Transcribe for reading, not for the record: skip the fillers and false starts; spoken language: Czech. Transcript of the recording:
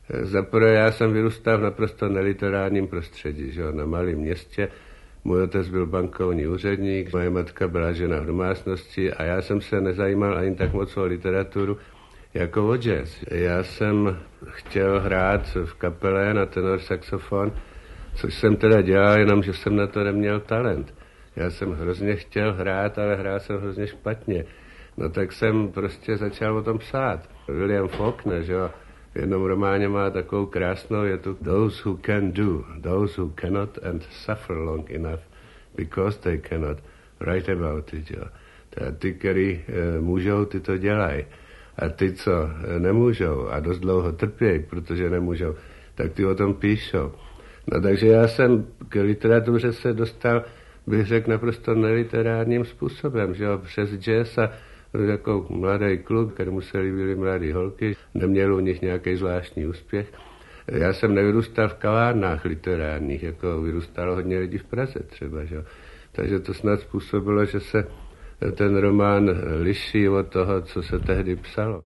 Zaprvé já jsem vyrůstal v naprosto neliterárním prostředí, že jo, na malém městě. Můj otec byl bankovní úředník, moje matka byla žena v domácnosti a já jsem se nezajímal ani tak moc o literaturu jako o jazz. Já jsem chtěl hrát v kapele na tenor saxofon, což jsem teda dělal, jenomže jsem na to neměl talent. Já jsem hrozně chtěl hrát, ale hrál jsem hrozně špatně. No tak jsem prostě začal o tom psát. William Faulkner, že jo, v jednom románě má takovou krásnou větu: Those who can do, those who cannot and suffer long enough, because they cannot write about it, jo. Teda ty, který můžou, ty to dělají. A ty, co nemůžou a dost dlouho trpějí, protože nemůžou, tak ty o tom píšou. No takže já jsem k literatuře se dostal, bych řekl, naprosto neliterárním způsobem, že jo, přes jazz a jako mladý kluk, kterému se líbily mladé holky, neměl u nich nějaký zvláštní úspěch. Já jsem nevyrůstal v kavárnách literárních, jako vyrůstalo hodně lidí v Praze třeba, že jo. Takže to snad způsobilo, že se ten román liší od toho, co se tehdy psalo.